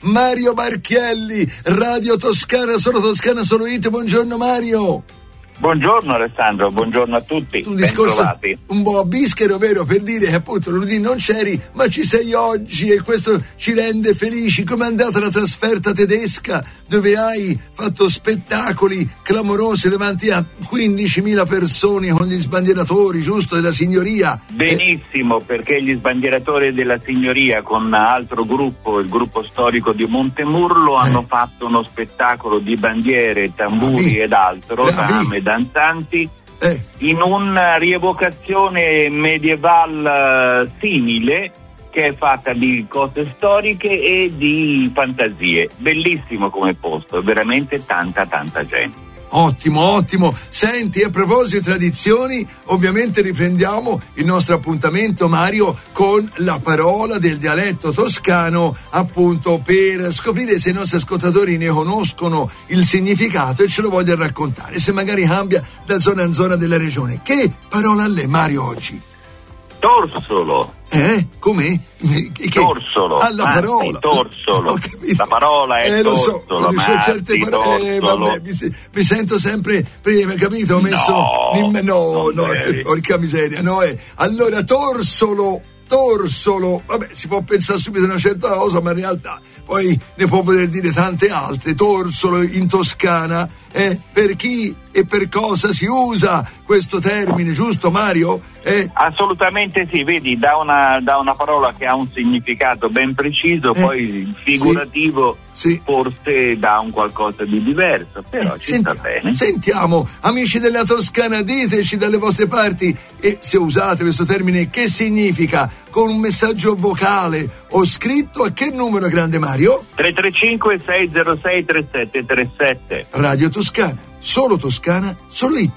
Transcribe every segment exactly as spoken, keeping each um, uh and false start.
Mario Marchielli, Radio Toscana, solo Toscana, solo It. Buongiorno Mario. Buongiorno Alessandro, buongiorno a tutti. Un discorso un po' bischero, vero, per dire che appunto lunedì non c'eri, ma ci sei oggi e questo ci rende felici. Com'è andata la trasferta tedesca, dove hai fatto spettacoli clamorosi davanti a quindicimila persone con gli sbandieratori, giusto, della Signoria? Benissimo, eh. perché gli sbandieratori della Signoria con altro gruppo, il gruppo storico di Montemurlo, eh. hanno fatto uno spettacolo di bandiere, tamburi Bravi. ed altro, rame, danzanti, eh. in una rievocazione medieval simile, che è fatta di cose storiche e di fantasie. Bellissimo come posto, veramente tanta tanta gente. Ottimo, ottimo. Senti, a proposito di tradizioni, ovviamente riprendiamo il nostro appuntamento, Mario, con la parola del dialetto toscano, appunto per scoprire se i nostri ascoltatori ne conoscono il significato e ce lo vogliono raccontare, se magari cambia da zona in zona della regione. Che parola l'è, Mario, oggi? Torsolo. Eh? Come? Che? Torsolo. Ah, la parola. Torsolo. La parola è eh, lo torsolo. So, ma certe parole, eh, vabbè, mi, mi sento sempre prima, capito? Ho messo no, in, no, no, eh, porca miseria, no, eh. Allora, torsolo, torsolo, vabbè, si può pensare subito a una certa cosa, ma in realtà poi ne può voler dire tante altre. Torsolo in Toscana, eh, per chi e per cosa si usa questo termine, giusto Mario? Eh? Assolutamente sì, vedi, da una, da una parola che ha un significato ben preciso, eh, poi figurativo sì, sì. forse dà un qualcosa di diverso, però eh, ci sentiamo, sta bene. Sentiamo, amici della Toscana, diteci dalle vostre parti, e se usate questo termine, che significa, con un messaggio vocale o scritto. A che numero, grande Mario? tre tre cinque sei zero sei tre sette tre sette. Radio Toscana, solo Toscana, solo It.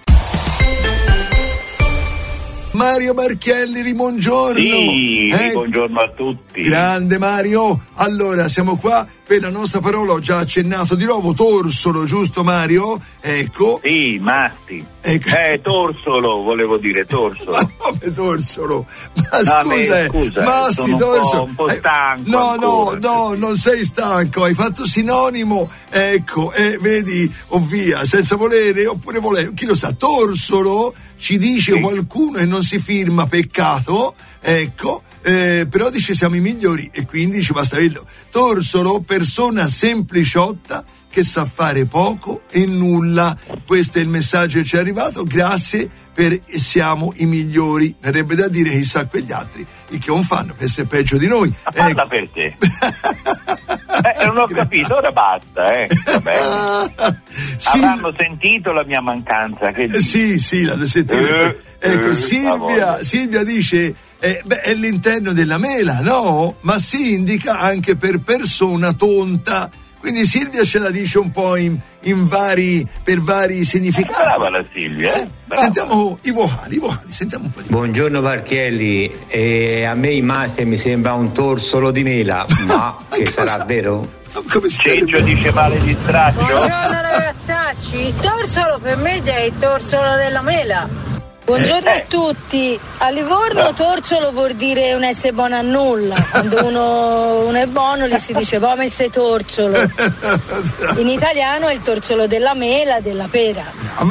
Mario Marchielli, buongiorno. Sì, eh? buongiorno a tutti. Grande Mario. Allora, siamo qua per la nostra parola, ho già accennato di nuovo, torsolo, giusto Mario? Ecco. Sì, masti. Ecco. Eh, torsolo, volevo dire, torsolo. Ma come torsolo? Ma no, scusa, beh, scusa masti, sono un torsolo. Po', un po' stanco. Eh, no, ancora, no, no, non sei stanco, hai fatto sinonimo, ecco, e eh, vedi, o via, senza volere, oppure volere, chi lo sa, torsolo ci dice sì. qualcuno e non si firma, peccato, ecco, eh, però dice siamo i migliori e quindi ci basta quello. Torsolo, persona sempliciotta che sa fare poco e nulla. Questo è il messaggio che ci è arrivato. Grazie per siamo i migliori. Verrebbe da dire chissà quegli altri i che non fanno, questo è peggio di noi. Ma parla ecco. per te. eh, non ho capito, ora basta, eh. Vabbè. Sì. Avranno sentito la mia mancanza. Che eh, sì, sì, l'hanno sentito. Eh, ecco, eh, Silvia, Silvia dice eh, beh, è all'interno della mela, no? Ma si indica anche per persona tonta. Quindi Silvia ce la dice un po' in, in vari, per vari significati. Brava la Silvia. Eh? Sentiamo i vocali, i vocali, sentiamo un po' di Buongiorno Marchielli, eh, a me i master mi sembra un torsolo di mela, ma che cosa? Sarà vero? Come si Ciccio dice male di straccio. Buongiorno ragazzacci, il torsolo per me è il torsolo della mela. Buongiorno eh. a tutti. A Livorno torsolo vuol dire un essere buono a nulla. Quando uno, uno è buono gli si dice come sei torsolo. In italiano è il torsolo della mela, della pera.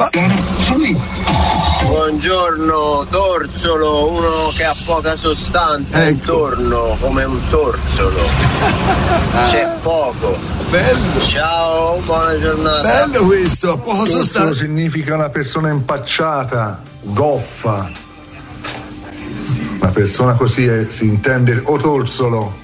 Buongiorno, torsolo, uno che ha poca sostanza ecco. intorno, come un torsolo. C'è poco. Bello. Ciao, buona giornata. Bello questo, a poca sostanza. Torsolo significa una persona impacciata, goffa. Una persona così è, si intende o torsolo.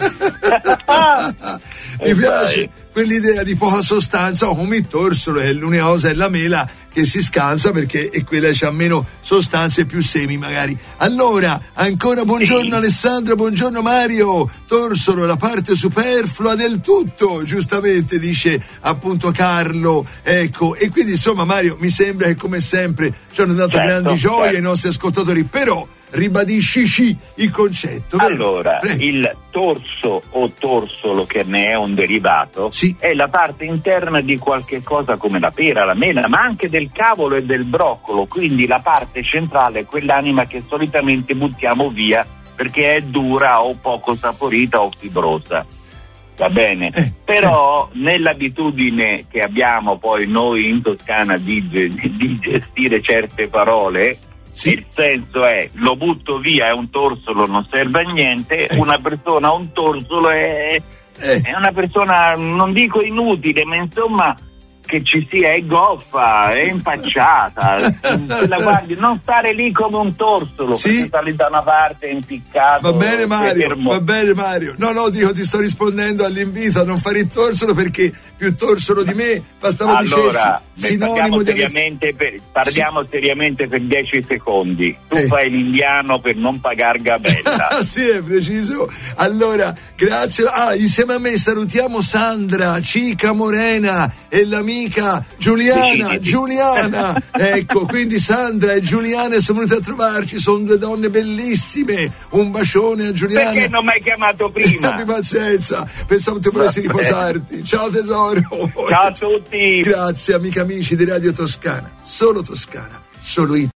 Mi piace quell'idea di poca sostanza, o come il torsolo è l'unica cosa, è la mela che si scansa perché è quella che ha meno sostanze e più semi magari. Allora, ancora buongiorno sì. Alessandro, buongiorno Mario. Torsolo, la parte superflua del tutto, giustamente dice appunto Carlo, ecco, e quindi insomma Mario mi sembra che come sempre ci hanno dato certo, grandi gioie certo. ai nostri ascoltatori, però ribadisci il concetto, vero? Allora, Prego. Il torso o torsolo, che ne è un derivato, sì. è la parte interna di qualche cosa come la pera, la mela, ma anche del cavolo e del broccolo, quindi la parte centrale è quell'anima che solitamente buttiamo via perché è dura o poco saporita o fibrosa. Va bene, eh, però eh. nell'abitudine che abbiamo poi noi in Toscana di, di gestire certe parole, sì. il senso è lo butto via, è un torsolo, non serve a niente, eh. una persona, un torsolo è, eh. è una persona, non dico inutile, ma insomma che ci sia, è goffa, è impacciata, se la guardi, non stare lì come un torsolo, sì. perché sta lì da una parte impiccato. Va bene Mario, va bene Mario. No, no, dico, ti sto rispondendo all'invito a non fare il torsolo, perché più torsolo di me bastava allora, dicessi sinonimo di seriamente per, parliamo sì. seriamente per dieci secondi. Tu eh. fai l'indiano per non pagar gabella. Sì, è preciso. Allora, grazie. Ah, insieme a me salutiamo Sandra, Cica Morena e l'amica Giuliana, Giuliana, ecco, quindi Sandra e Giuliana sono venute a trovarci, sono due donne bellissime, un bacione a Giuliana. Perché non mi hai chiamato prima? Abbi pazienza, pensavo ti volessi riposarti. Ciao tesoro. Ciao a tutti. Grazie amiche e amici di Radio Toscana, solo Toscana, solo Italia.